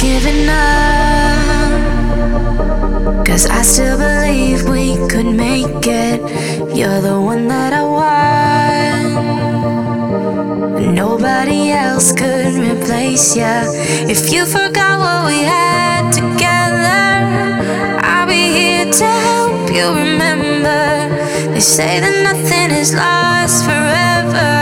giving up, 'cause I still believe we could make it. You're the one that I want, nobody else could replace ya. If you forgot what we had together, I'll be here to help you remember. They say that nothing is lost forever,